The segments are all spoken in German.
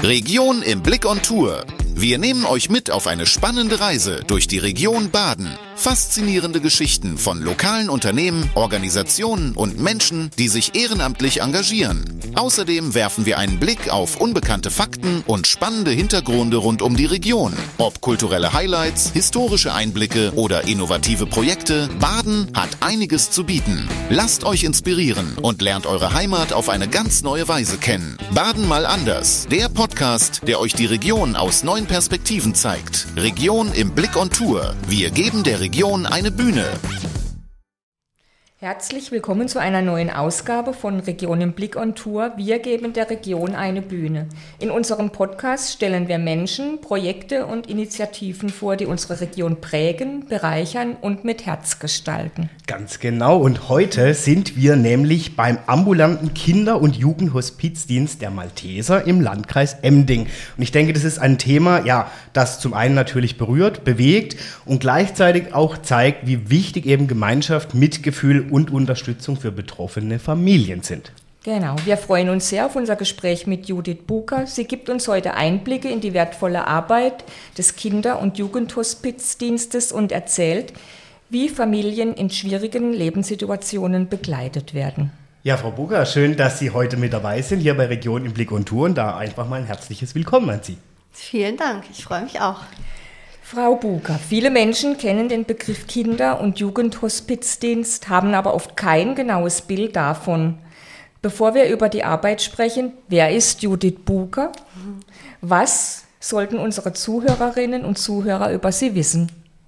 Region im Blick on Tour. Wir nehmen euch mit auf eine spannende Reise durch die Region Baden. Faszinierende Geschichten von lokalen Unternehmen, Organisationen und Menschen, die sich ehrenamtlich engagieren. Außerdem werfen wir einen Blick auf unbekannte Fakten und spannende Hintergründe rund um die Region. Ob kulturelle Highlights, historische Einblicke oder innovative Projekte, Baden hat einiges zu bieten. Lasst euch inspirieren und lernt eure Heimat auf eine ganz neue Weise kennen. Baden mal anders. Der Podcast, der euch die Region aus neuen Perspektiven zeigt. Region im Blick on Tour. Wir geben der Region eine Bühne. Herzlich willkommen zu einer neuen Ausgabe von Region im Blick on Tour. Wir geben der Region eine Bühne. In unserem Podcast stellen wir Menschen, Projekte und Initiativen vor, die unsere Region prägen, bereichern und mit Herz gestalten. Ganz genau. Und heute sind wir nämlich beim ambulanten Kinder- und Jugendhospizdienst der Malteser im Landkreis Emding. Und ich denke, das ist ein Thema, das zum einen natürlich berührt, bewegt und gleichzeitig auch zeigt, wie wichtig eben Gemeinschaft, Mitgefühl und Unterstützung für betroffene Familien sind. Genau, wir freuen uns sehr auf unser Gespräch mit Judith Buker. Sie gibt uns heute Einblicke in die wertvolle Arbeit des Kinder- und Jugendhospizdienstes und erzählt, wie Familien in schwierigen Lebenssituationen begleitet werden. Ja, Frau Buker, schön, dass Sie heute mit dabei sind, hier bei Region im Blick on Tour, und da einfach mal ein herzliches Willkommen an Sie. Vielen Dank, ich freue mich auch. Frau Buker, viele Menschen kennen den Begriff Kinder- und Jugendhospizdienst, haben aber oft kein genaues Bild davon. Bevor wir über die Arbeit sprechen, wer ist Judith Buker? Was sollten unsere Zuhörerinnen und Zuhörer über Sie wissen?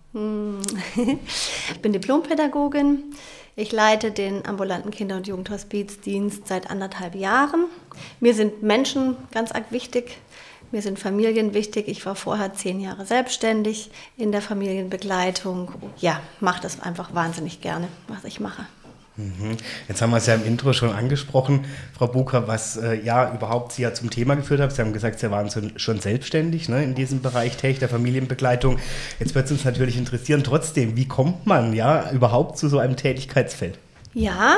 Ich bin Diplompädagogin. Ich leite den ambulanten Kinder- und Jugendhospizdienst seit 1,5 Jahren. Mir sind Menschen ganz arg wichtig. Mir sind Familien wichtig. Ich war vorher 10 Jahre selbstständig in der Familienbegleitung. Ja, mache das einfach wahnsinnig gerne, was ich mache. Jetzt haben wir es ja im Intro schon angesprochen, Frau Buker, was überhaupt Sie zum Thema geführt hat. Sie haben gesagt, Sie waren schon selbstständig, in diesem Bereich tätig, der Familienbegleitung. Jetzt wird es uns natürlich interessieren, trotzdem, wie kommt man überhaupt zu so einem Tätigkeitsfeld? Ja,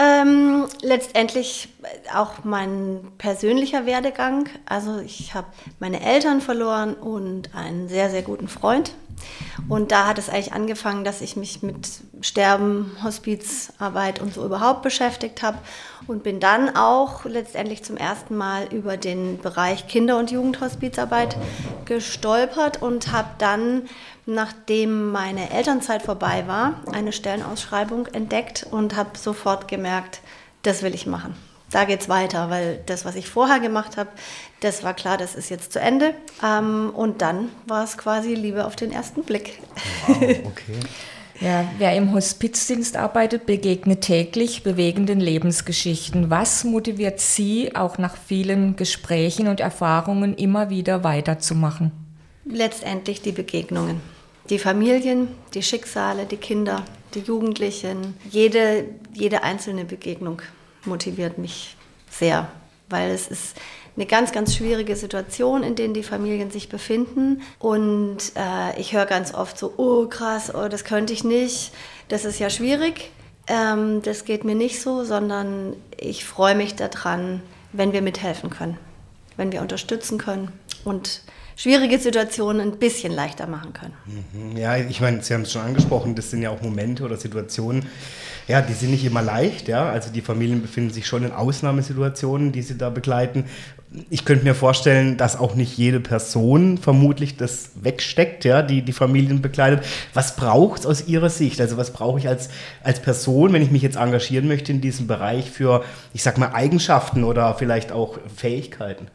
letztendlich auch mein persönlicher Werdegang. Also ich habe meine Eltern verloren und einen sehr, sehr guten Freund. Und da hat es eigentlich angefangen, dass ich mich mit Sterben, Hospizarbeit und so überhaupt beschäftigt habe und bin dann auch letztendlich zum ersten Mal über den Bereich Kinder- und Jugendhospizarbeit gestolpert und habe dann, nachdem meine Elternzeit vorbei war, eine Stellenausschreibung entdeckt und habe sofort gemerkt, das will ich machen. Da geht's weiter, weil das, was ich vorher gemacht habe, das war klar, das ist jetzt zu Ende. Und dann war es quasi Liebe auf den ersten Blick. Wow, okay. Ja, wer im Hospizdienst arbeitet, begegnet täglich bewegenden Lebensgeschichten. Was motiviert Sie, auch nach vielen Gesprächen und Erfahrungen immer wieder weiterzumachen? Letztendlich die Begegnungen. Die Familien, die Schicksale, die Kinder, die Jugendlichen. Jede einzelne Begegnung motiviert mich sehr, weil es ist eine ganz, ganz schwierige Situation, in der die Familien sich befinden. Und ich höre ganz oft so, oh krass, oh, das könnte ich nicht, das ist ja schwierig. Das geht mir nicht so, sondern ich freue mich daran, wenn wir mithelfen können, wenn wir unterstützen können und schwierige Situationen ein bisschen leichter machen können. Ja, ich meine, Sie haben es schon angesprochen, das sind ja auch Momente oder Situationen, die sind nicht immer leicht, Also die Familien befinden sich schon in Ausnahmesituationen, die sie da begleiten. Ich könnte mir vorstellen, dass auch nicht jede Person vermutlich das wegsteckt, die Familien begleitet. Was braucht es aus Ihrer Sicht? Also was brauche ich als Person, wenn ich mich jetzt engagieren möchte in diesem Bereich für, ich sag mal, Eigenschaften oder vielleicht auch Fähigkeiten?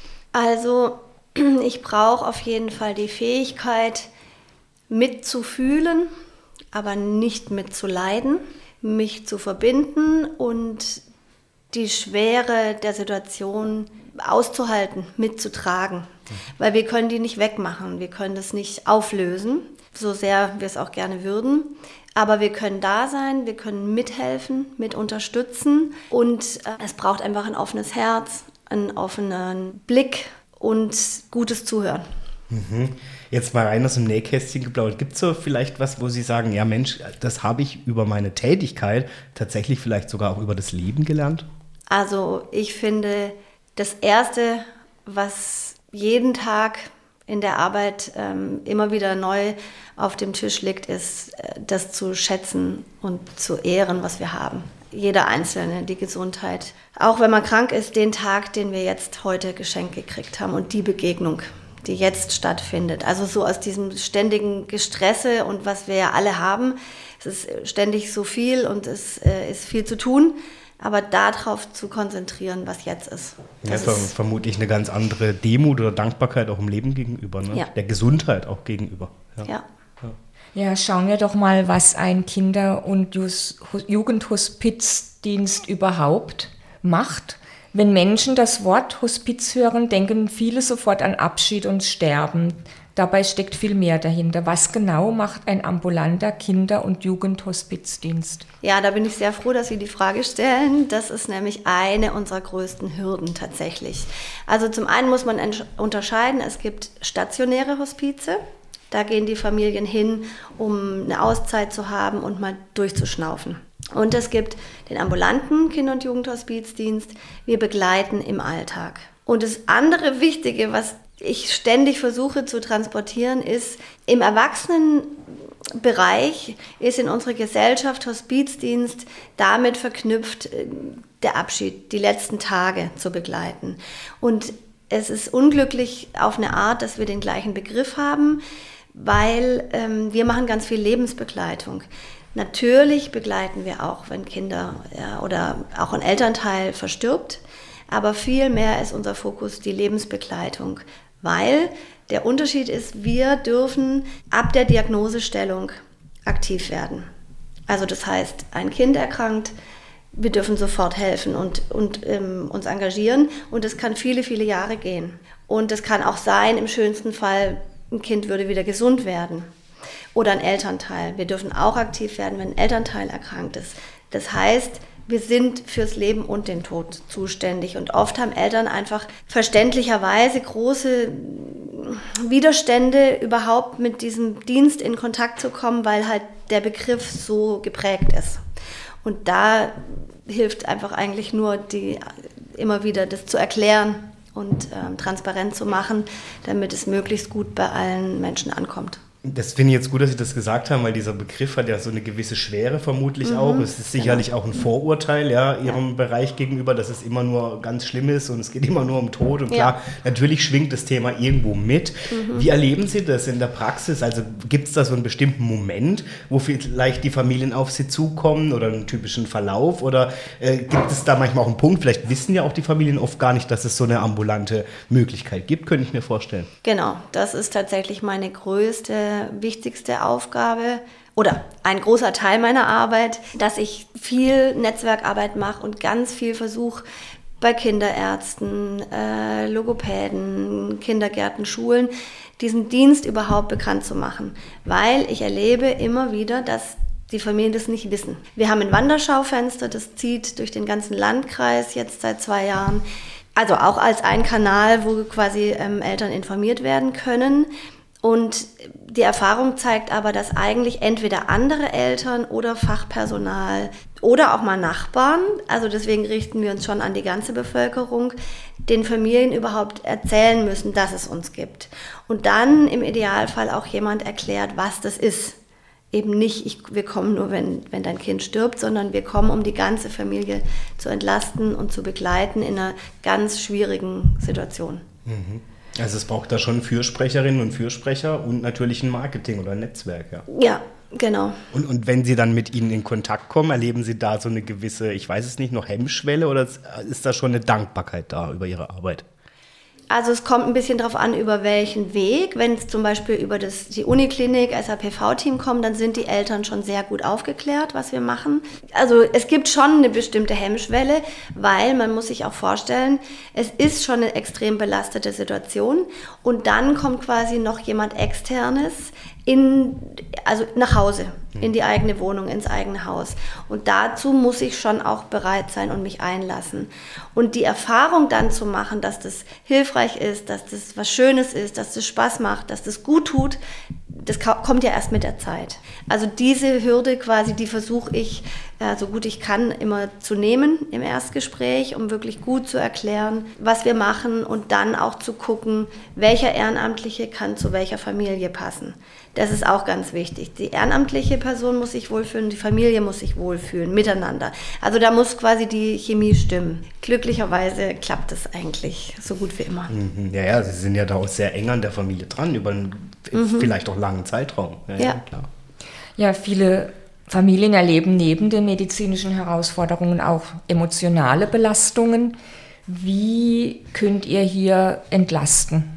Also ich brauche auf jeden Fall die Fähigkeit, mitzufühlen, aber nicht mitzuleiden, mich zu verbinden und die Schwere der Situation auszuhalten, mitzutragen. Weil wir können die nicht wegmachen, wir können das nicht auflösen, so sehr wir es auch gerne würden. Aber wir können da sein, wir können mithelfen, mit unterstützen und es braucht einfach ein offenes Herz, einen offenen Blick und gutes Zuhören. Jetzt mal rein aus dem Nähkästchen geplaudert. Gibt es so vielleicht was, wo Sie sagen, ja Mensch, das habe ich über meine Tätigkeit tatsächlich vielleicht sogar auch über das Leben gelernt? Also ich finde, das Erste, was jeden Tag in der Arbeit immer wieder neu auf dem Tisch liegt, ist, das zu schätzen und zu ehren, was wir haben. Jeder Einzelne, die Gesundheit. Auch wenn man krank ist, den Tag, den wir jetzt heute geschenkt gekriegt haben und die Begegnung, die jetzt stattfindet. Also so aus diesem ständigen Gestresse und was wir ja alle haben. Es ist ständig so viel und es ist viel zu tun. Aber darauf zu konzentrieren, was jetzt ist. Das ist vermutlich eine ganz andere Demut oder Dankbarkeit auch im Leben gegenüber, ne? Ja. Der Gesundheit auch gegenüber. Ja, schauen wir doch mal, was ein Kinder- und Jugendhospizdienst überhaupt macht. Wenn Menschen das Wort Hospiz hören, denken viele sofort an Abschied und Sterben. Dabei steckt viel mehr dahinter. Was genau macht ein ambulanter Kinder- und Jugendhospizdienst? Ja, da bin ich sehr froh, dass Sie die Frage stellen. Das ist nämlich eine unserer größten Hürden tatsächlich. Also zum einen muss man unterscheiden, es gibt stationäre Hospize. Da gehen die Familien hin, um eine Auszeit zu haben und mal durchzuschnaufen. Und es gibt den ambulanten Kinder- und Jugendhospizdienst. Wir begleiten im Alltag. Und das andere Wichtige, was ich ständig versuche zu transportieren, ist, im Erwachsenenbereich ist in unserer Gesellschaft Hospizdienst damit verknüpft, der Abschied, die letzten Tage zu begleiten. Und es ist unglücklich auf eine Art, dass wir den gleichen Begriff haben, weil wir machen ganz viel Lebensbegleitung. Natürlich begleiten wir auch, wenn Kinder oder auch ein Elternteil verstirbt, aber viel mehr ist unser Fokus die Lebensbegleitung, weil der Unterschied ist, wir dürfen ab der Diagnosestellung aktiv werden. Also das heißt, ein Kind erkrankt, wir dürfen sofort helfen und uns engagieren und das kann viele, viele Jahre gehen. Und es kann auch sein, im schönsten Fall, ein Kind würde wieder gesund werden oder ein Elternteil. Wir dürfen auch aktiv werden, wenn ein Elternteil erkrankt ist. Das heißt, wir sind fürs Leben und den Tod zuständig und oft haben Eltern einfach verständlicherweise große Widerstände, überhaupt mit diesem Dienst in Kontakt zu kommen, weil halt der Begriff so geprägt ist. Und da hilft einfach eigentlich nur, immer wieder das zu erklären und transparent zu machen, damit es möglichst gut bei allen Menschen ankommt. Das finde ich jetzt gut, dass Sie das gesagt haben, weil dieser Begriff hat ja so eine gewisse Schwere vermutlich auch. Es ist sicherlich auch ein Vorurteil, Ihrem Bereich gegenüber, dass es immer nur ganz schlimm ist und es geht immer nur um Tod. Und klar, natürlich schwingt das Thema irgendwo mit. Wie erleben Sie das in der Praxis? Also gibt es da so einen bestimmten Moment, wo vielleicht die Familien auf Sie zukommen oder einen typischen Verlauf? Oder gibt es da manchmal auch einen Punkt, vielleicht wissen ja auch die Familien oft gar nicht, dass es so eine ambulante Möglichkeit gibt, könnte ich mir vorstellen. Genau, das ist tatsächlich meine wichtigste Aufgabe oder ein großer Teil meiner Arbeit, dass ich viel Netzwerkarbeit mache und ganz viel versuche, bei Kinderärzten, Logopäden, Kindergärten, Schulen, diesen Dienst überhaupt bekannt zu machen. Weil ich erlebe immer wieder, dass die Familien das nicht wissen. Wir haben ein Wanderschaufenster, das zieht durch den ganzen Landkreis jetzt seit 2 Jahren. Also auch als ein Kanal, wo quasi Eltern informiert werden können. Und die Erfahrung zeigt aber, dass eigentlich entweder andere Eltern oder Fachpersonal oder auch mal Nachbarn, also deswegen richten wir uns schon an die ganze Bevölkerung, den Familien überhaupt erzählen müssen, dass es uns gibt. Und dann im Idealfall auch jemand erklärt, was das ist. Eben nicht, wir kommen nur, wenn dein Kind stirbt, sondern wir kommen, um die ganze Familie zu entlasten und zu begleiten in einer ganz schwierigen Situation. Also es braucht da schon Fürsprecherinnen und Fürsprecher und natürlich ein Marketing oder ein Netzwerk. Ja, genau. Und wenn Sie dann mit Ihnen in Kontakt kommen, erleben Sie da so eine gewisse, ich weiß es nicht, noch Hemmschwelle oder ist da schon eine Dankbarkeit da über Ihre Arbeit? Also es kommt ein bisschen darauf an, über welchen Weg. Wenn es zum Beispiel über die Uniklinik, SAPV-Team kommt, dann sind die Eltern schon sehr gut aufgeklärt, was wir machen. Also es gibt schon eine bestimmte Hemmschwelle, weil man muss sich auch vorstellen, es ist schon eine extrem belastete Situation und dann kommt quasi noch jemand Externes nach Hause, in die eigene Wohnung, ins eigene Haus. Und dazu muss ich schon auch bereit sein und mich einlassen. Und die Erfahrung dann zu machen, dass das hilfreich ist, dass das was Schönes ist, dass das Spaß macht, dass das gut tut, das kommt ja erst mit der Zeit. Also diese Hürde quasi, die versuche ich so gut ich kann, immer zu nehmen im Erstgespräch, um wirklich gut zu erklären, was wir machen und dann auch zu gucken, welcher Ehrenamtliche kann zu welcher Familie passen. Das ist auch ganz wichtig. Die ehrenamtliche Person muss sich wohlfühlen, die Familie muss sich wohlfühlen, miteinander. Also da muss quasi die Chemie stimmen. Glücklicherweise klappt es eigentlich so gut wie immer. Ja, Sie sind ja da auch sehr eng an der Familie dran, über einen vielleicht auch langen Zeitraum. Ja, klar. Ja, viele Familien erleben neben den medizinischen Herausforderungen auch emotionale Belastungen. Wie könnt ihr hier entlasten?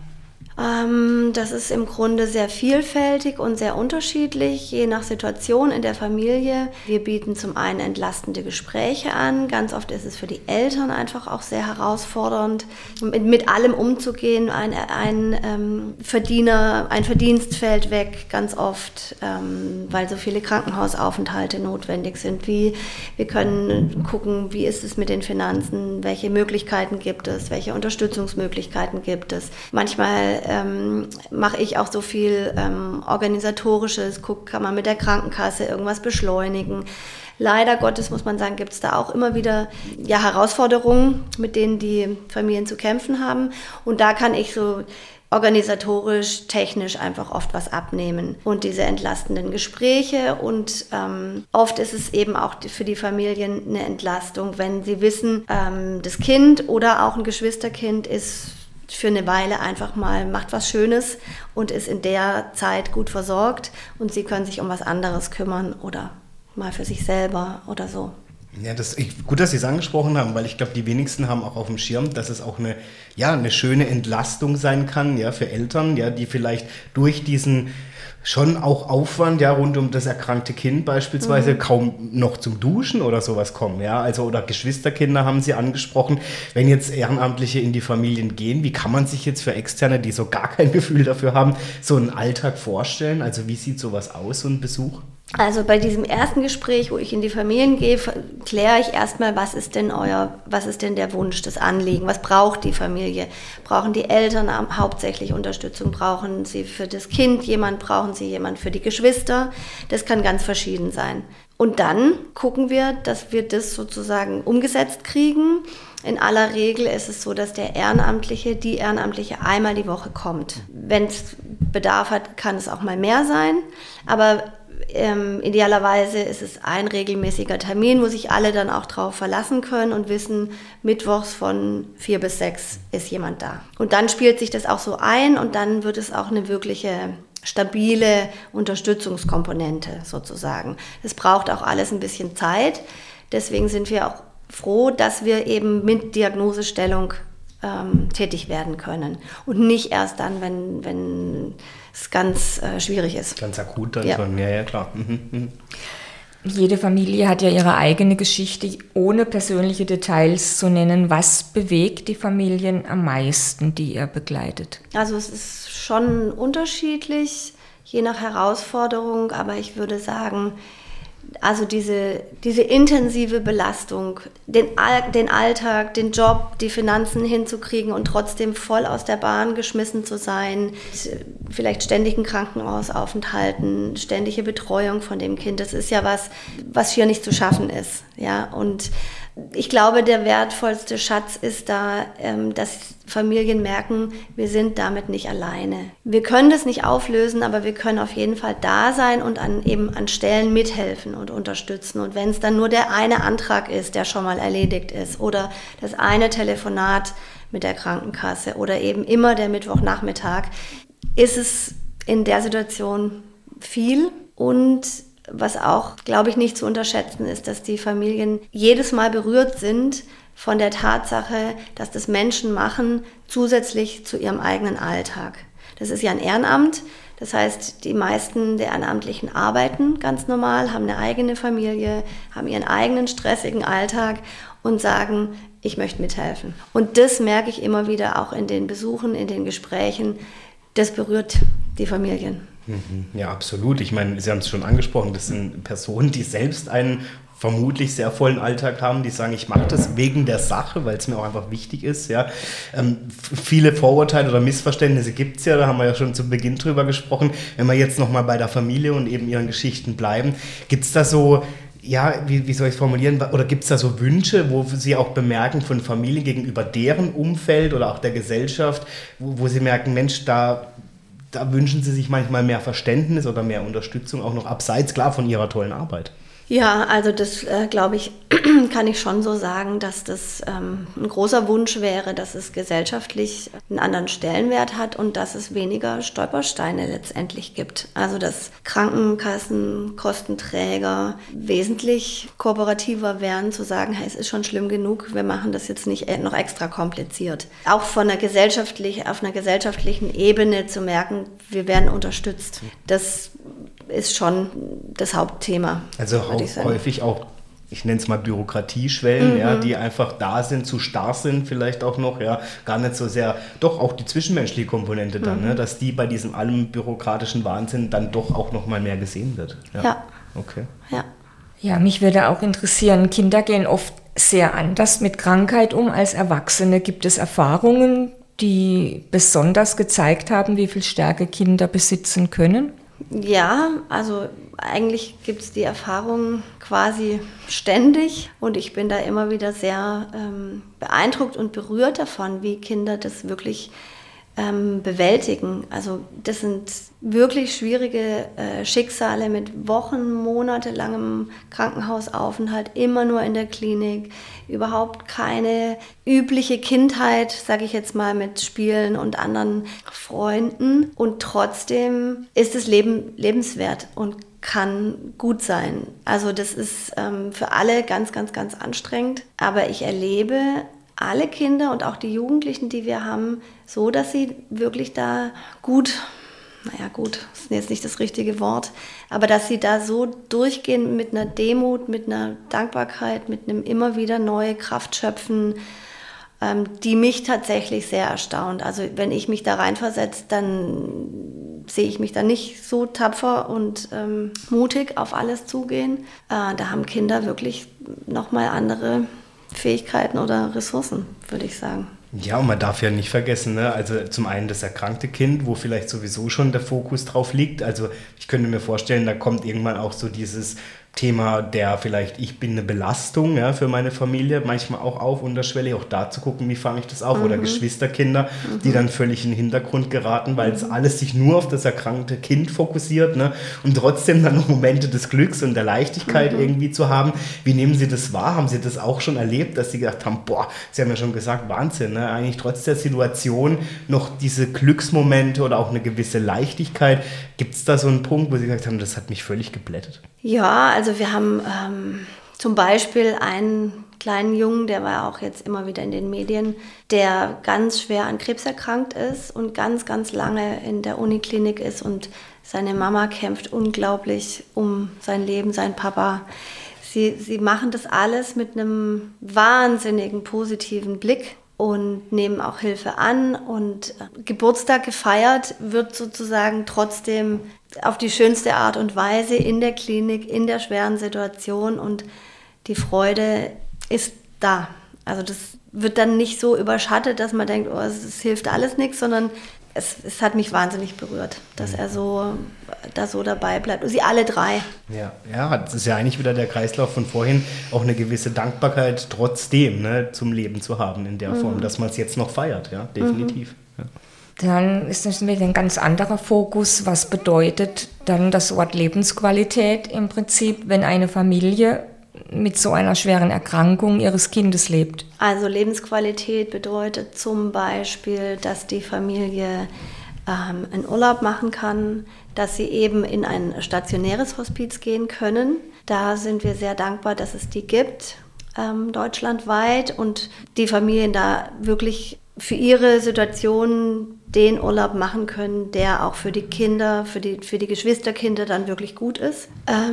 Das ist im Grunde sehr vielfältig und sehr unterschiedlich, je nach Situation in der Familie. Wir bieten zum einen entlastende Gespräche an. Ganz oft ist es für die Eltern einfach auch sehr herausfordernd, mit allem umzugehen. Ein Verdienst fällt weg, ganz oft, weil so viele Krankenhausaufenthalte notwendig sind. Wir können gucken, wie ist es mit den Finanzen, welche Möglichkeiten gibt es, welche Unterstützungsmöglichkeiten gibt es. Manchmal mache ich auch so viel Organisatorisches, kann man mit der Krankenkasse irgendwas beschleunigen. Leider Gottes, muss man sagen, gibt es da auch immer wieder Herausforderungen, mit denen die Familien zu kämpfen haben. Und da kann ich so organisatorisch, technisch einfach oft was abnehmen. Und diese entlastenden Gespräche und oft ist es eben auch für die Familien eine Entlastung, wenn sie wissen, das Kind oder auch ein Geschwisterkind ist für eine Weile einfach mal, macht was Schönes und ist in der Zeit gut versorgt und sie können sich um was anderes kümmern oder mal für sich selber oder so. Ja, gut, dass Sie es angesprochen haben, weil ich glaube, die wenigsten haben auch auf dem Schirm, dass es auch eine schöne Entlastung sein kann, ja, für Eltern, ja, die vielleicht durch diesen schon auch Aufwand, ja, rund um das erkrankte Kind beispielsweise kaum noch zum Duschen oder sowas kommen, ja, also oder Geschwisterkinder haben Sie angesprochen. Wenn jetzt Ehrenamtliche in die Familien gehen, wie kann man sich jetzt für Externe, die so gar kein Gefühl dafür haben, so einen Alltag vorstellen? Also wie sieht sowas aus, so ein Besuch? Also bei diesem ersten Gespräch, wo ich in die Familien gehe, kläre ich erstmal, was ist denn der Wunsch, das Anliegen, was braucht die Familie? Brauchen die Eltern hauptsächlich Unterstützung? Brauchen sie für das Kind jemand? Brauchen sie jemand für die Geschwister? Das kann ganz verschieden sein. Und dann gucken wir, dass wir das sozusagen umgesetzt kriegen. In aller Regel ist es so, dass die Ehrenamtliche einmal die Woche kommt. Wenn es Bedarf hat, kann es auch mal mehr sein, aber idealerweise ist es ein regelmäßiger Termin, wo sich alle dann auch drauf verlassen können und wissen, mittwochs von 4 bis 6 ist jemand da. Und dann spielt sich das auch so ein und dann wird es auch eine wirkliche stabile Unterstützungskomponente sozusagen. Es braucht auch alles ein bisschen Zeit. Deswegen sind wir auch froh, dass wir eben mit Diagnosestellung tätig werden können und nicht erst dann, wenn es ganz schwierig ist. Ganz akut dann schon, ja, klar. Jede Familie hat ja ihre eigene Geschichte, ohne persönliche Details zu nennen. Was bewegt die Familien am meisten, die ihr begleitet? Also es ist schon unterschiedlich, je nach Herausforderung, aber ich würde sagen, also diese intensive Belastung, den Alltag, den Job, die Finanzen hinzukriegen und trotzdem voll aus der Bahn geschmissen zu sein, vielleicht ständigen Krankenhausaufenthalten, ständige Betreuung von dem Kind, das ist ja was hier nicht zu schaffen ist. Ja? Und ich glaube, der wertvollste Schatz ist da, dass Familien merken, wir sind damit nicht alleine. Wir können das nicht auflösen, aber wir können auf jeden Fall da sein und an Stellen mithelfen und unterstützen. Und wenn es dann nur der eine Antrag ist, der schon mal erledigt ist, oder das eine Telefonat mit der Krankenkasse oder eben immer der Mittwochnachmittag, ist es in der Situation viel. Und was auch, glaube ich, nicht zu unterschätzen ist, dass die Familien jedes Mal berührt sind von der Tatsache, dass das Menschen machen, zusätzlich zu ihrem eigenen Alltag. Das ist ja ein Ehrenamt, das heißt, die meisten der Ehrenamtlichen arbeiten ganz normal, haben eine eigene Familie, haben ihren eigenen stressigen Alltag und sagen, ich möchte mithelfen. Und das merke ich immer wieder auch in den Besuchen, in den Gesprächen, das berührt die Familien. Ja, absolut. Ich meine, Sie haben es schon angesprochen, das sind Personen, die selbst einen vermutlich sehr vollen Alltag haben, die sagen, ich mache das wegen der Sache, weil es mir auch einfach wichtig ist. Ja. Viele Vorurteile oder Missverständnisse gibt es ja, da haben wir ja schon zu Beginn drüber gesprochen. Wenn wir jetzt nochmal bei der Familie und eben ihren Geschichten bleiben, gibt es da so Ja, wie soll ich es formulieren? Oder gibt es da so Wünsche, wo Sie auch bemerken von Familien gegenüber deren Umfeld oder auch der Gesellschaft, wo Sie merken, Mensch, da wünschen Sie sich manchmal mehr Verständnis oder mehr Unterstützung, auch noch abseits, klar, von Ihrer tollen Arbeit? Ja, also das glaube ich, kann ich schon so sagen, dass das ein großer Wunsch wäre, dass es gesellschaftlich einen anderen Stellenwert hat und dass es weniger Stolpersteine letztendlich gibt. Also dass Krankenkassen, Kostenträger wesentlich kooperativer wären, zu sagen, hey, es ist schon schlimm genug, wir machen das jetzt nicht noch extra kompliziert. Auch auf einer gesellschaftlichen Ebene zu merken, wir werden unterstützt. Das ist schon das Hauptthema. Also häufig auch, ich nenne es mal Bürokratieschwellen, ja, die einfach da sind, zu starr sind vielleicht auch noch, ja, gar nicht so sehr, doch auch die zwischenmenschliche Komponente dann, ne, dass die bei diesem allem bürokratischen Wahnsinn dann doch auch noch mal mehr gesehen wird. Ja. Okay. Ja. Ja, mich würde auch interessieren, Kinder gehen oft sehr anders mit Krankheit um als Erwachsene. Gibt es Erfahrungen, die besonders gezeigt haben, wie viel Stärke Kinder besitzen können? Ja, also eigentlich gibt es die Erfahrung quasi ständig und ich bin da immer wieder sehr beeindruckt und berührt davon, wie Kinder das wirklich bewältigen. Also das sind wirklich schwierige Schicksale mit monatelangem Krankenhausaufenthalt, immer nur in der Klinik, überhaupt keine übliche Kindheit, sage ich jetzt mal, mit Spielen und anderen Freunden. Und trotzdem ist das Leben lebenswert und kann gut sein. Also das ist für alle ganz, ganz, ganz anstrengend. Aber ich erlebe alle Kinder und auch die Jugendlichen, die wir haben, so, dass sie wirklich da gut, ist jetzt nicht das richtige Wort, aber dass sie da so durchgehen mit einer Demut, mit einer Dankbarkeit, mit einem immer wieder neue Kraft schöpfen, die mich tatsächlich sehr erstaunt. Also wenn ich mich da reinversetze, dann sehe ich mich da nicht so tapfer und mutig auf alles zugehen. Da haben Kinder wirklich nochmal andere Fähigkeiten oder Ressourcen, würde ich sagen. Ja, und man darf ja nicht vergessen, ne? Also zum einen das erkrankte Kind, wo vielleicht sowieso schon der Fokus drauf liegt. Also ich könnte mir vorstellen, da kommt irgendwann auch so dieses Thema der vielleicht, ich bin eine Belastung, ja, für meine Familie, manchmal auch auf unterschwellig, auch da zu gucken, wie fange ich das auf, oder Geschwisterkinder, die dann völlig in den Hintergrund geraten, weil es alles sich nur auf das erkrankte Kind fokussiert, ne, und trotzdem dann noch Momente des Glücks und der Leichtigkeit irgendwie zu haben. Wie nehmen Sie das wahr? Haben Sie das auch schon erlebt, dass Sie gedacht haben, boah, Sie haben ja schon gesagt, Wahnsinn, ne, eigentlich trotz der Situation noch diese Glücksmomente oder auch eine gewisse Leichtigkeit. Gibt es da so einen Punkt, wo Sie gesagt haben, das hat mich völlig geblättet? Ja, also wir haben zum Beispiel einen kleinen Jungen, der war auch jetzt immer wieder in den Medien, der ganz schwer an Krebs erkrankt ist und ganz, ganz lange in der Uniklinik ist und seine Mama kämpft unglaublich um sein Leben, sein Papa. Sie machen das alles mit einem wahnsinnigen positiven Blick und nehmen auch Hilfe an und Geburtstag gefeiert wird sozusagen trotzdem auf die schönste Art und Weise in der Klinik, in der schweren Situation, und die Freude ist da. Also das wird dann nicht so überschattet, dass man denkt, oh, es hilft alles nichts, sondern es hat mich wahnsinnig berührt, dass er so dabei bleibt. Und sie alle drei. Ja, das ist ja eigentlich wieder der Kreislauf von vorhin, auch eine gewisse Dankbarkeit trotzdem, ne, zum Leben zu haben in der Form, dass man es jetzt noch feiert, ja, definitiv. Ja. Dann ist das wieder ein ganz anderer Fokus. Was bedeutet dann das Wort Lebensqualität im Prinzip, wenn eine Familie mit so einer schweren Erkrankung ihres Kindes lebt? Also Lebensqualität bedeutet zum Beispiel, dass die Familie einen Urlaub machen kann, dass sie eben in ein stationäres Hospiz gehen können. Da sind wir sehr dankbar, dass es die gibt, deutschlandweit, und die Familien da wirklich für ihre Situation den Urlaub machen können, der auch für die Kinder, für die Geschwisterkinder dann wirklich gut ist.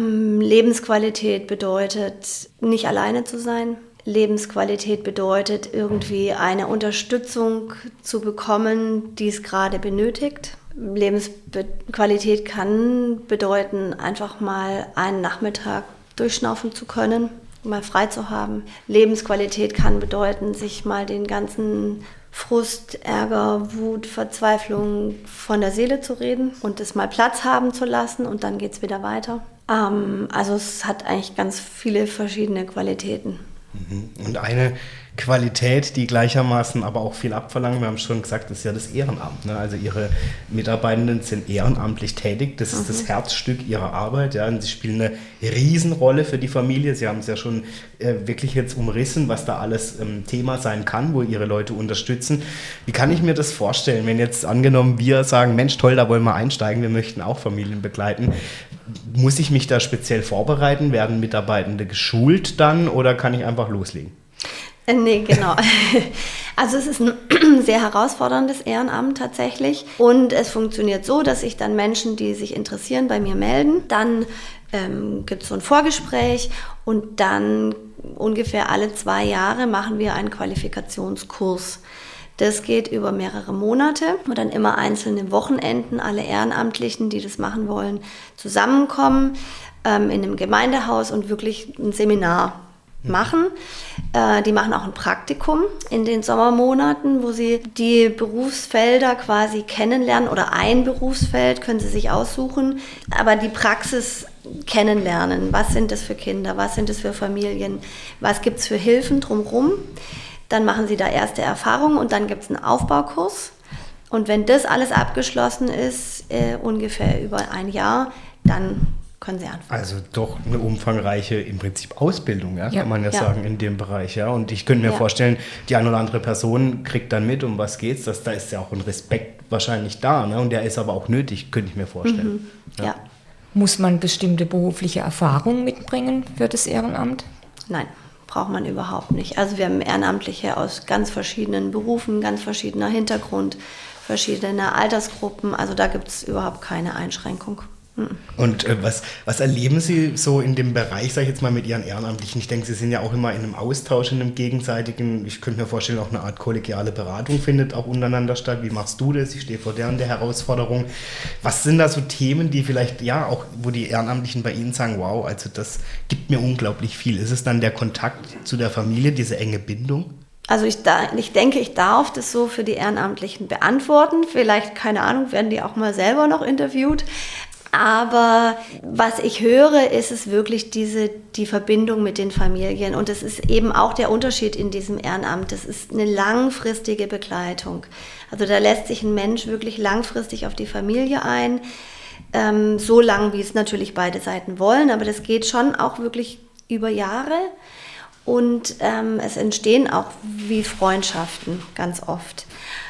Lebensqualität bedeutet, nicht alleine zu sein. Lebensqualität bedeutet, irgendwie eine Unterstützung zu bekommen, die es gerade benötigt. Lebensqualität kann bedeuten, einfach mal einen Nachmittag durchschnaufen zu können, mal frei zu haben. Lebensqualität kann bedeuten, sich mal den ganzen Frust, Ärger, Wut, Verzweiflung von der Seele zu reden und es mal Platz haben zu lassen, und dann geht es wieder weiter. Also es hat eigentlich ganz viele verschiedene Qualitäten. Und eine Qualität, die gleichermaßen aber auch viel abverlangt, wir haben schon gesagt, ist ja das Ehrenamt. Ne? Also Ihre Mitarbeitenden sind ehrenamtlich tätig, das ist das Herzstück ihrer Arbeit. Ja? Und sie spielen eine Riesenrolle für die Familie. Sie haben es ja schon wirklich jetzt umrissen, was da alles Thema sein kann, wo Ihre Leute unterstützen. Wie kann ich mir das vorstellen, wenn jetzt angenommen wir sagen, Mensch toll, da wollen wir einsteigen, wir möchten auch Familien begleiten. Muss ich mich da speziell vorbereiten? Werden Mitarbeitende geschult dann oder kann ich einfach loslegen? Nee, genau. Also es ist ein sehr herausforderndes Ehrenamt tatsächlich. Und es funktioniert so, dass sich dann Menschen, die sich interessieren, bei mir melden. Dann gibt es so ein Vorgespräch und dann ungefähr alle 2 Jahre machen wir einen Qualifikationskurs. Das geht über mehrere Monate, wo dann immer einzelne Wochenenden alle Ehrenamtlichen, die das machen wollen, zusammenkommen in einem Gemeindehaus und wirklich ein Seminar machen. Die machen auch ein Praktikum in den Sommermonaten, wo sie die Berufsfelder quasi kennenlernen oder ein Berufsfeld können sie sich aussuchen, aber die Praxis kennenlernen. Was sind das für Kinder? Was sind das für Familien? Was gibt es für Hilfen drumherum? Dann machen sie da erste Erfahrungen und dann gibt es einen Aufbaukurs. Und wenn das alles abgeschlossen ist, ungefähr über ein Jahr, dann können sie anfangen. Also doch eine umfangreiche, im Prinzip Ausbildung, ja, kann man ja sagen, in dem Bereich. Ja. Und ich könnte mir vorstellen, die eine oder andere Person kriegt dann mit, um was geht's. Da ist ja auch ein Respekt wahrscheinlich da. Ne? Und der ist aber auch nötig, könnte ich mir vorstellen. Ja. Muss man bestimmte berufliche Erfahrungen mitbringen für das Ehrenamt? Nein, braucht man überhaupt nicht. Also wir haben Ehrenamtliche aus ganz verschiedenen Berufen, ganz verschiedener Hintergrund, verschiedene Altersgruppen. Also da gibt es überhaupt keine Einschränkung. Und was erleben Sie so in dem Bereich, sage ich jetzt mal, mit Ihren Ehrenamtlichen? Ich denke, Sie sind ja auch immer in einem Austausch, in einem gegenseitigen, ich könnte mir vorstellen, auch eine Art kollegiale Beratung findet auch untereinander statt. Wie machst du das? Ich stehe vor der und der Herausforderung. Was sind da so Themen, die vielleicht, ja, auch wo die Ehrenamtlichen bei Ihnen sagen, wow, also das gibt mir unglaublich viel. Ist es dann der Kontakt zu der Familie, diese enge Bindung? Also ich denke, ich darf das so für die Ehrenamtlichen beantworten. Vielleicht, keine Ahnung, werden die auch mal selber noch interviewt. Aber was ich höre, ist es wirklich die Verbindung mit den Familien. Und das ist eben auch der Unterschied in diesem Ehrenamt. Das ist eine langfristige Begleitung. Also da lässt sich ein Mensch wirklich langfristig auf die Familie ein. So lang, wie es natürlich beide Seiten wollen. Aber das geht schon auch wirklich über Jahre. Und es entstehen auch wie Freundschaften ganz oft.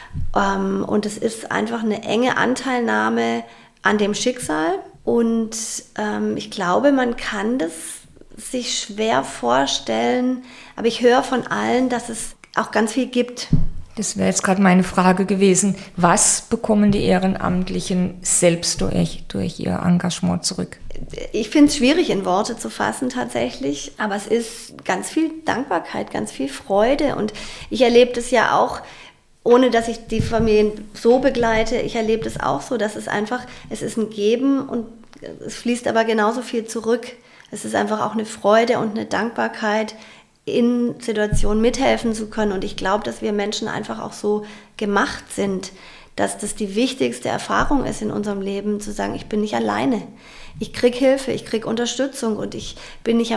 Und es ist einfach eine enge Anteilnahme an dem Schicksal und ich glaube, man kann das sich schwer vorstellen, aber ich höre von allen, dass es auch ganz viel gibt. Das wäre jetzt gerade meine Frage gewesen. Was bekommen die Ehrenamtlichen selbst durch ihr Engagement zurück? Ich finde es schwierig in Worte zu fassen tatsächlich, aber es ist ganz viel Dankbarkeit, ganz viel Freude und ich erlebe das ja auch, ohne dass ich die Familien so begleite, ich erlebe das auch so, dass es ist ein Geben und es fließt aber genauso viel zurück. Es ist einfach auch eine Freude und eine Dankbarkeit, in Situationen mithelfen zu können. Und ich glaube, dass wir Menschen einfach auch so gemacht sind, dass das die wichtigste Erfahrung ist in unserem Leben, zu sagen, ich bin nicht alleine. Ich kriege Hilfe, ich kriege Unterstützung und ich bin nicht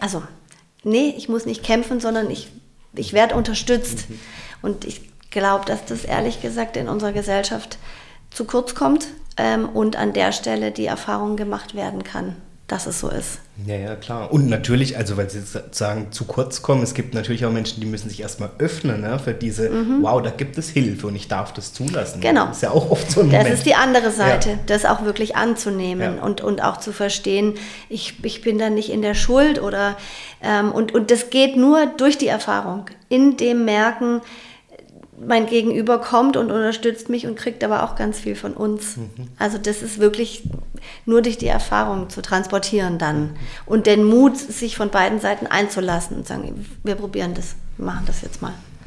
ich muss nicht kämpfen, sondern ich werde unterstützt. Und ich glaube, dass das ehrlich gesagt in unserer Gesellschaft zu kurz kommt und an der Stelle die Erfahrung gemacht werden kann, dass es so ist. Ja, klar. Und natürlich, also weil Sie sagen, zu kurz kommen, es gibt natürlich auch Menschen, die müssen sich erstmal öffnen, ne, für diese, wow, da gibt es Hilfe und ich darf das zulassen. Genau. Das ist ja auch oft so ein Moment. Das ist die andere Seite, das auch wirklich anzunehmen und auch zu verstehen, ich bin da nicht in der Schuld oder und das geht nur durch die Erfahrung, in dem Merken, mein Gegenüber kommt und unterstützt mich und kriegt aber auch ganz viel von uns. Also das ist wirklich nur durch die Erfahrung zu transportieren dann. Und den Mut, sich von beiden Seiten einzulassen und sagen, wir probieren das, wir machen das jetzt mal.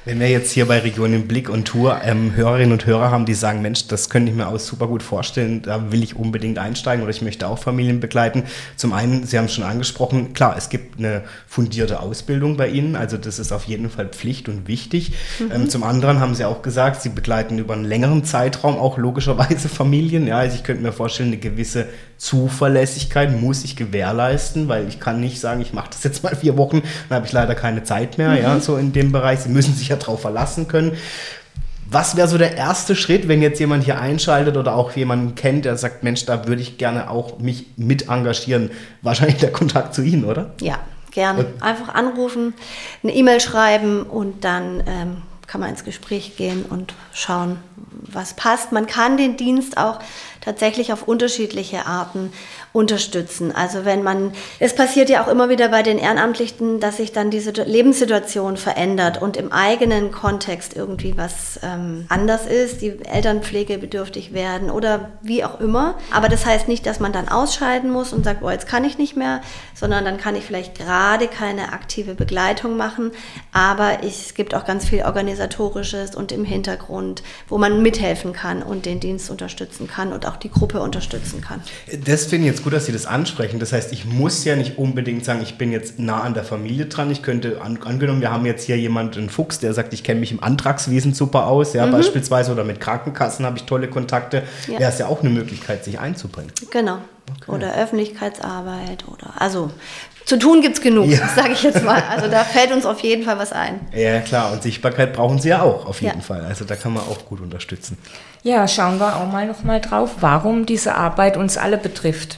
Wenn wir jetzt hier bei Region im Blick und Tour Hörerinnen und Hörer haben, die sagen, Mensch, das könnte ich mir auch super gut vorstellen, da will ich unbedingt einsteigen oder ich möchte auch Familien begleiten. Zum einen, Sie haben es schon angesprochen, klar, es gibt eine fundierte Ausbildung bei Ihnen, also das ist auf jeden Fall Pflicht und wichtig. Zum anderen haben Sie auch gesagt, Sie begleiten über einen längeren Zeitraum auch logischerweise Familien. Ja, also ich könnte mir vorstellen, eine gewisse Zuverlässigkeit muss ich gewährleisten, weil ich kann nicht sagen, ich mache das jetzt mal 4 Wochen, dann habe ich leider keine Zeit mehr, ja, so in dem Bereich. Sie müssen sich ja darauf verlassen können. Was wäre so der erste Schritt, wenn jetzt jemand hier einschaltet oder auch jemanden kennt, der sagt, Mensch, da würde ich gerne auch mich mit engagieren? Wahrscheinlich der Kontakt zu Ihnen, oder? Ja, gerne. Einfach anrufen, eine E-Mail schreiben und dann kann man ins Gespräch gehen und schauen, was passt. Man kann den Dienst auch tatsächlich auf unterschiedliche Arten unterstützen. Also es passiert ja auch immer wieder bei den Ehrenamtlichen, dass sich dann diese Lebenssituation verändert und im eigenen Kontext irgendwie was anders ist, die Eltern pflegebedürftig werden oder wie auch immer. Aber das heißt nicht, dass man dann ausscheiden muss und sagt, oh, jetzt kann ich nicht mehr, sondern dann kann ich vielleicht gerade keine aktive Begleitung machen. Aber es gibt auch ganz viel Organisatorisches und im Hintergrund, wo man mithelfen kann und den Dienst unterstützen kann und auch die Gruppe unterstützen kann. Das finde ich jetzt gut, dass Sie das ansprechen. Das heißt, ich muss ja nicht unbedingt sagen, ich bin jetzt nah an der Familie dran. Ich könnte, angenommen, wir haben jetzt hier jemanden, einen Fuchs, der sagt, ich kenne mich im Antragswesen super aus, ja, beispielsweise, oder mit Krankenkassen habe ich tolle Kontakte. Ja. Wäre es ja auch eine Möglichkeit, sich einzubringen. Genau. Okay. Oder Öffentlichkeitsarbeit also zu tun gibt es genug, sage ich jetzt mal. Also da fällt uns auf jeden Fall was ein. Ja, klar. Und Sichtbarkeit brauchen Sie ja auch, auf jeden Fall. Also da kann man auch gut unterstützen. Ja, schauen wir auch noch mal drauf, warum diese Arbeit uns alle betrifft.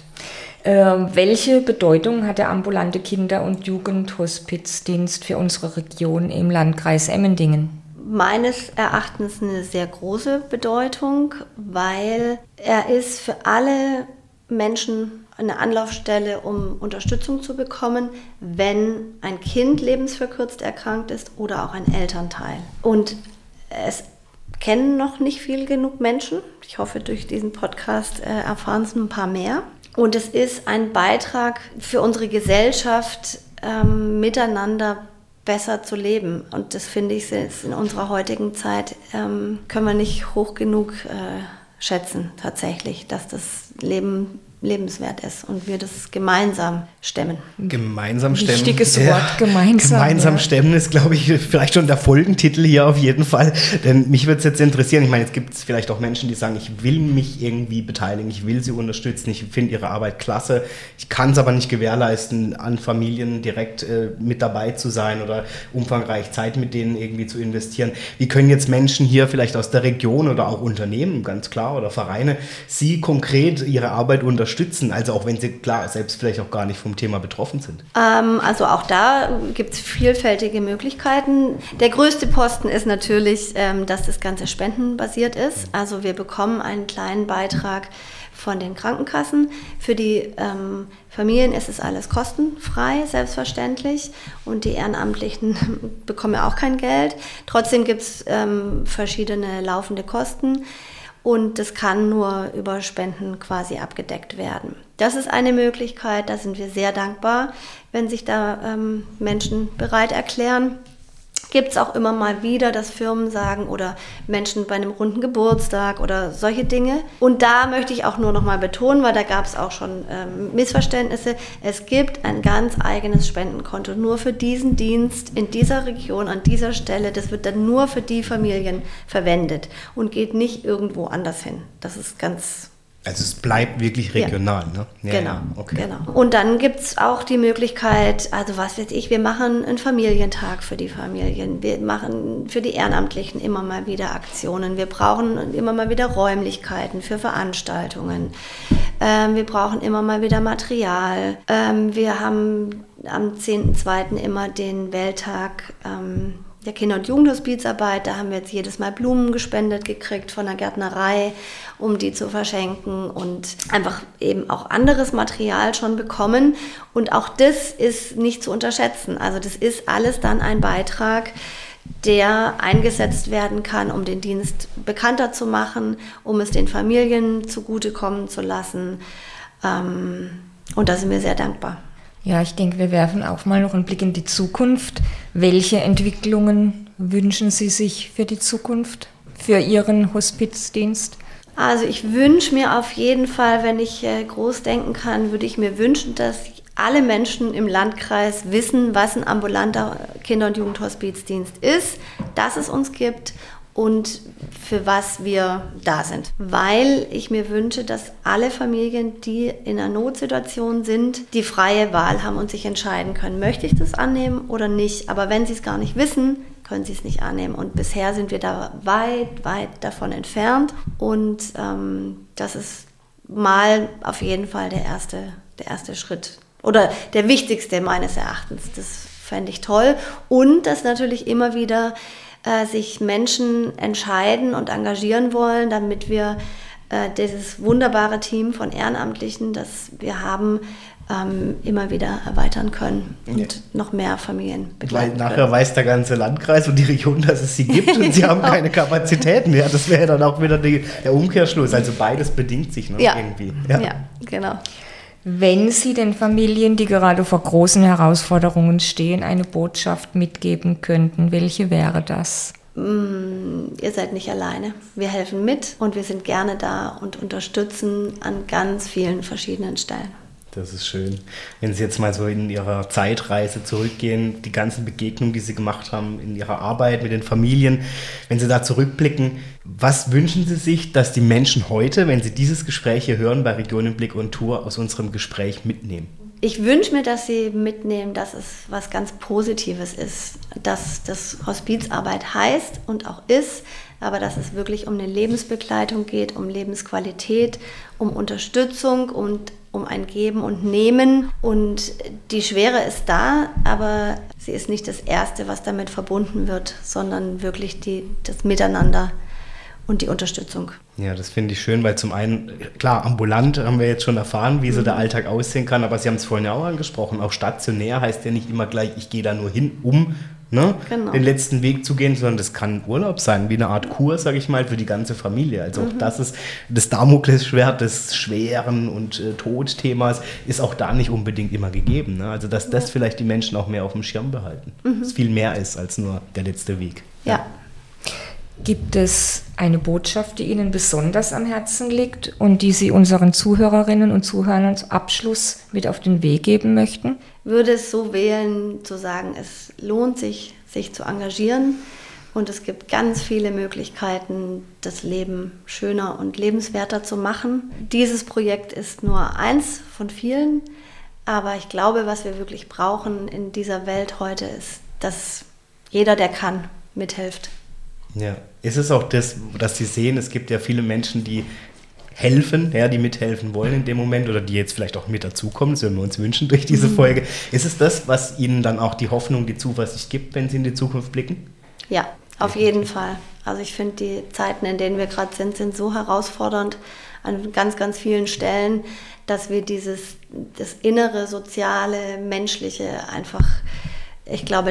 Welche Bedeutung hat der ambulante Kinder- und Jugendhospizdienst für unsere Region im Landkreis Emmendingen? Meines Erachtens eine sehr große Bedeutung, weil er ist für alle Menschen eine Anlaufstelle, um Unterstützung zu bekommen, wenn ein Kind lebensverkürzt erkrankt ist oder auch ein Elternteil. Und es kennen noch nicht viel genug Menschen. Ich hoffe, durch diesen Podcast erfahren es ein paar mehr. Und es ist ein Beitrag für unsere Gesellschaft, miteinander besser zu leben. Und das finde ich in unserer heutigen Zeit, können wir nicht hoch genug schätzen tatsächlich, dass das Leben lebenswert ist und wir das gemeinsam stemmen. Gemeinsam stemmen. Wichtiges Wort, gemeinsam. Gemeinsam stemmen ist, glaube ich, vielleicht schon der Folgentitel hier auf jeden Fall. Denn mich würde es jetzt interessieren, ich meine, jetzt gibt es vielleicht auch Menschen, die sagen, ich will mich irgendwie beteiligen, ich will sie unterstützen, ich finde ihre Arbeit klasse, ich kann es aber nicht gewährleisten, an Familien direkt mit dabei zu sein oder umfangreich Zeit mit denen irgendwie zu investieren. Wie können jetzt Menschen hier vielleicht aus der Region oder auch Unternehmen, ganz klar, oder Vereine, Sie konkret ihre Arbeit unterstützen? Also auch wenn Sie, klar, selbst vielleicht auch gar nicht vom Thema betroffen sind. Also auch da gibt es vielfältige Möglichkeiten. Der größte Posten ist natürlich, dass das Ganze spendenbasiert ist. Also wir bekommen einen kleinen Beitrag von den Krankenkassen. Für die Familien ist es alles kostenfrei, selbstverständlich. Und die Ehrenamtlichen bekommen ja auch kein Geld. Trotzdem gibt es verschiedene laufende Kosten. Und das kann nur über Spenden quasi abgedeckt werden. Das ist eine Möglichkeit, da sind wir sehr dankbar, wenn sich da Menschen bereit erklären. Gibt es auch immer mal wieder, dass Firmen sagen oder Menschen bei einem runden Geburtstag oder solche Dinge. Und da möchte ich auch nur noch mal betonen, weil da gab es auch schon Missverständnisse. Es gibt ein ganz eigenes Spendenkonto nur für diesen Dienst in dieser Region, an dieser Stelle. Das wird dann nur für die Familien verwendet und geht nicht irgendwo anders hin. Das ist ganz... Also es bleibt wirklich regional, ne? Ja, genau, ja, okay. Genau. Und dann gibt es auch die Möglichkeit, also was weiß ich, wir machen einen Familientag für die Familien, wir machen für die Ehrenamtlichen immer mal wieder Aktionen, wir brauchen immer mal wieder Räumlichkeiten für Veranstaltungen, wir brauchen immer mal wieder Material, wir haben am 10.2. immer den Welttag der Kinder- und Jugendhospizarbeit, da haben wir jetzt jedes Mal Blumen gespendet gekriegt von der Gärtnerei, um die zu verschenken und einfach eben auch anderes Material schon bekommen. Und auch das ist nicht zu unterschätzen. Also das ist alles dann ein Beitrag, der eingesetzt werden kann, um den Dienst bekannter zu machen, um es den Familien zugutekommen zu lassen. Und da sind wir sehr dankbar. Ja, ich denke, wir werfen auch mal noch einen Blick in die Zukunft. Welche Entwicklungen wünschen Sie sich für die Zukunft, für Ihren Hospizdienst? Also ich wünsche mir auf jeden Fall, wenn ich groß denken kann, würde ich mir wünschen, dass alle Menschen im Landkreis wissen, was ein ambulanter Kinder- und Jugendhospizdienst ist, dass es uns gibt und für was wir da sind. Weil ich mir wünsche, dass alle Familien, die in einer Notsituation sind, die freie Wahl haben und sich entscheiden können, möchte ich das annehmen oder nicht. Aber wenn sie es gar nicht wissen, können sie es nicht annehmen. Und bisher sind wir da weit, weit davon entfernt. Und das ist mal auf jeden Fall der erste Schritt. Oder der wichtigste meines Erachtens. Das fände ich toll. Und dass natürlich immer wieder sich Menschen entscheiden und engagieren wollen, damit wir dieses wunderbare Team von Ehrenamtlichen, das wir haben, immer wieder erweitern können und noch mehr Familien begleiten können. Weil nachher weiß der ganze Landkreis und die Region, dass es sie gibt und sie haben keine Kapazitäten mehr. Das wäre dann auch wieder der Umkehrschluss. Also beides bedingt sich irgendwie. Ja, genau. Wenn Sie den Familien, die gerade vor großen Herausforderungen stehen, eine Botschaft mitgeben könnten, welche wäre das? Ihr seid nicht alleine. Wir helfen mit und wir sind gerne da und unterstützen an ganz vielen verschiedenen Stellen. Das ist schön. Wenn Sie jetzt mal so in Ihrer Zeitreise zurückgehen, die ganzen Begegnungen, die Sie gemacht haben in Ihrer Arbeit mit den Familien, wenn Sie da zurückblicken, was wünschen Sie sich, dass die Menschen heute, wenn sie dieses Gespräch hier hören, bei Region im Blick on Tour, aus unserem Gespräch mitnehmen? Ich wünsche mir, dass sie mitnehmen, dass es was ganz Positives ist, dass das Hospizarbeit heißt und auch ist, aber dass es wirklich um eine Lebensbegleitung geht, um Lebensqualität, um Unterstützung und um ein Geben und Nehmen. Und die Schwere ist da, aber sie ist nicht das Erste, was damit verbunden wird, sondern wirklich das Miteinander und die Unterstützung. Ja, das finde ich schön, weil zum einen, klar, ambulant haben wir jetzt schon erfahren, wie so der Alltag aussehen kann, aber Sie haben es vorhin ja auch angesprochen, auch stationär heißt ja nicht immer gleich, ich gehe da nur hin, den letzten Weg zu gehen, sondern das kann Urlaub sein, wie eine Art Kur, sage ich mal, für die ganze Familie. Also auch das ist das Damoklesschwert des schweren und Todthemas ist auch da nicht unbedingt immer gegeben. Ne? Also dass das vielleicht die Menschen auch mehr auf dem Schirm behalten. Dass es viel mehr ist als nur der letzte Weg. Ja. Gibt es eine Botschaft, die Ihnen besonders am Herzen liegt und die Sie unseren Zuhörerinnen und Zuhörern als Abschluss mit auf den Weg geben möchten? Würde es so wählen, zu sagen, es lohnt sich, sich zu engagieren und es gibt ganz viele Möglichkeiten, das Leben schöner und lebenswerter zu machen. Dieses Projekt ist nur eins von vielen, aber ich glaube, was wir wirklich brauchen in dieser Welt heute ist, dass jeder, der kann, mithilft. Ja, ist es auch das, dass Sie sehen, es gibt ja viele Menschen, die helfen, ja, die mithelfen wollen in dem Moment oder die jetzt vielleicht auch mit dazukommen, das würden wir uns wünschen durch diese Folge. Ist es das, was Ihnen dann auch die Hoffnung, die Zuversicht gibt, wenn Sie in die Zukunft blicken? Ja, auf jeden Fall. Also ich finde, die Zeiten, in denen wir gerade sind so herausfordernd an ganz, ganz vielen Stellen, dass wir das innere, soziale, menschliche einfach, ich glaube,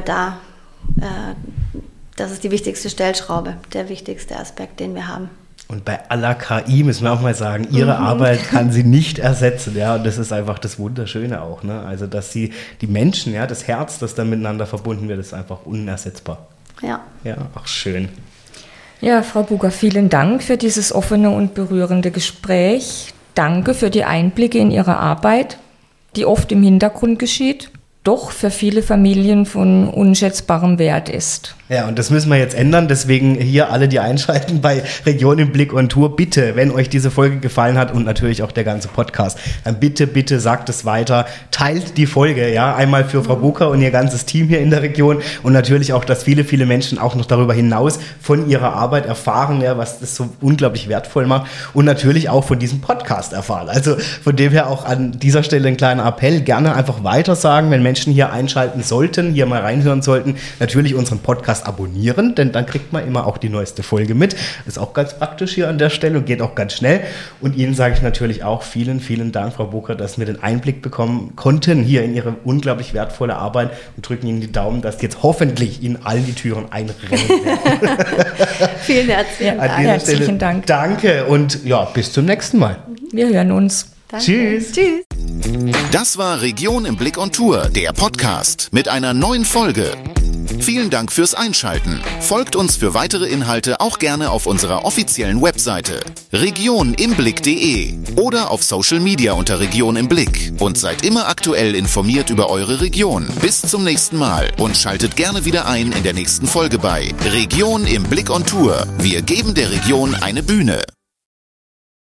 das ist die wichtigste Stellschraube, der wichtigste Aspekt, den wir haben. Und bei aller KI müssen wir auch mal sagen, Ihre Arbeit kann sie nicht ersetzen. Ja, und das ist einfach das Wunderschöne auch. Ne? Also, dass Sie die Menschen, ja, das Herz, das dann miteinander verbunden wird, ist einfach unersetzbar. Ja. Ja, auch schön. Ja, Frau Buger, vielen Dank für dieses offene und berührende Gespräch. Danke für die Einblicke in Ihre Arbeit, die oft im Hintergrund geschieht, doch für viele Familien von unschätzbarem Wert ist. Ja, und das müssen wir jetzt ändern. Deswegen hier alle, die einschalten bei Region im Blick on Tour, bitte, wenn euch diese Folge gefallen hat und natürlich auch der ganze Podcast, dann bitte sagt es weiter. Teilt die Folge, ja, einmal für Frau Bucher und ihr ganzes Team hier in der Region und natürlich auch, dass viele, viele Menschen auch noch darüber hinaus von ihrer Arbeit erfahren, ja, was das so unglaublich wertvoll macht und natürlich auch von diesem Podcast erfahren. Also von dem her auch an dieser Stelle ein kleiner Appell, gerne einfach weiter sagen, wenn Menschen hier einschalten sollten, hier mal reinhören sollten, natürlich unseren Podcast abonnieren, denn dann kriegt man immer auch die neueste Folge mit. Das ist auch ganz praktisch hier an der Stelle und geht auch ganz schnell. Und Ihnen sage ich natürlich auch vielen, vielen Dank, Frau Bucher, dass wir den Einblick bekommen konnten hier in Ihre unglaublich wertvolle Arbeit und drücken Ihnen die Daumen, dass jetzt hoffentlich Ihnen allen die Türen einrennen werden. Vielen herzlichen Dank. An dieser Stelle Dank. Danke und ja, bis zum nächsten Mal. Wir hören uns. Danke. Tschüss. Das war Region im Blick on Tour, der Podcast mit einer neuen Folge. Vielen Dank fürs Einschalten. Folgt uns für weitere Inhalte auch gerne auf unserer offiziellen Webseite regionimblick.de oder auf Social Media unter Region im Blick und seid immer aktuell informiert über eure Region. Bis zum nächsten Mal und schaltet gerne wieder ein in der nächsten Folge bei Region im Blick on Tour. Wir geben der Region eine Bühne.